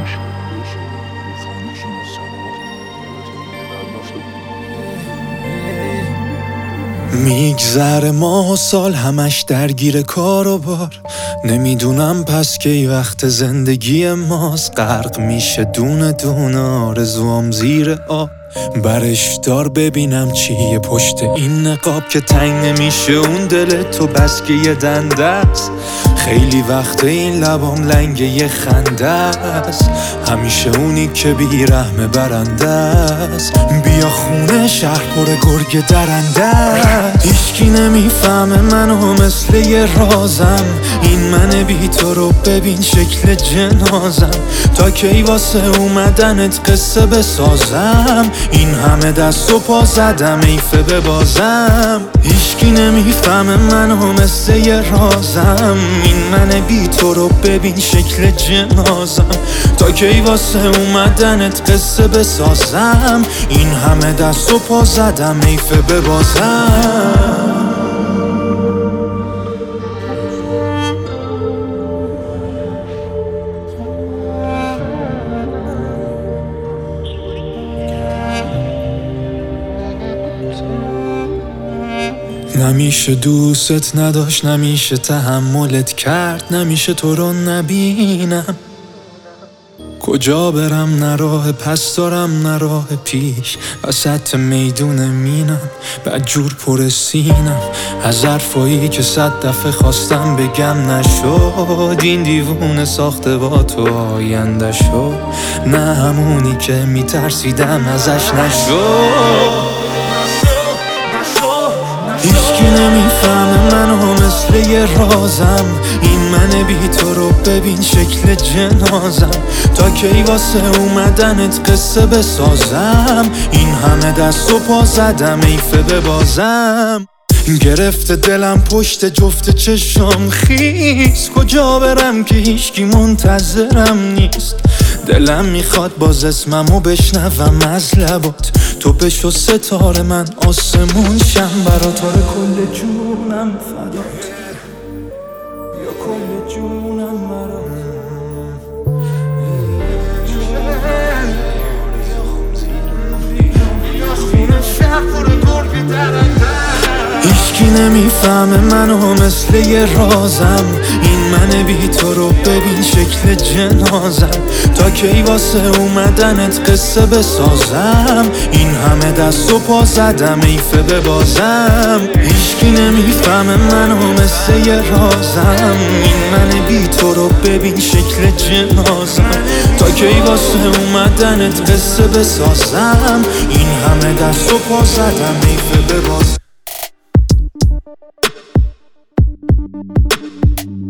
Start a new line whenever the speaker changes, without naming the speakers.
میگذره ماه و سال همش درگیر کار و بار، نمیدونم پس کی وقت زندگی ماست. غرق میشه دونه دونه آرزوام زیر آب، برش دار ببینم چیه پشت این نقاب که تنگ نمیشه اون دل تو بس که یه دنده است. خیلی وقت این لبام لنگ یه خنده است، همیشه اونی که بیرحمه برنده است. بیا خونه شهر پر گرگ درنده است، هیچکی نمیفهمه منو مثل یه رازم. این من بی تو رو ببین شکل جنازم، تا کی واسه اومدنت قصه بسازم. این همه دست و پا زدم ایفه ببازم، هیچکی نمیفهمه منو مثل یه رازم. این من بی تو رو ببین شکل جنازم، تا کی واسه اومدنت قصه بسازم. این همه دست و پا زدم ایفه ببازم. نمیشه دوست نداشت، نمیشه تحملت کرد، نمیشه تو رو نبینم. کجا برم نه راه پس دارم نه راه پیش، وسط میدون مینم بدجور پر سینم. از حرفایی که 100 دفعه خواستم بگم نشد، این دیوونه ساخته با تو آینده شد. نه همونی که میترسیدم ازش نشد. هیچکی نمیفهمه منو مثل یه رازم، این من بی تو رو ببین شکل جنازم. تا کی واسه اومدنت قصه بسازم، این همه دست و پا زدم ایفه ببازم. گرفته دلم پشت جفت چشم خیس، کجا برم که هیچکی منتظرم نیست. دلم میخواد باز اسممو بشنوم از لبات، تو بشو ستاره من آسمون شم برات. آره کل جونم فدات، یا کل جونم برات. هیچکی نمیفهمه منو مثل یه رازم، این من بی تو رو ببین شکل جنازم. تا کی واسه اومدنت قصه بسازم، این همه دست و پا زدم ایفه ببازم. هیچکی نمیفهمه منو مثل یه رازم، این من بی تو رو ببین شکل جنازم. تا کی واسه اومدنت قصه بسازم، این همه دست و پا زدم ایفه ببازم.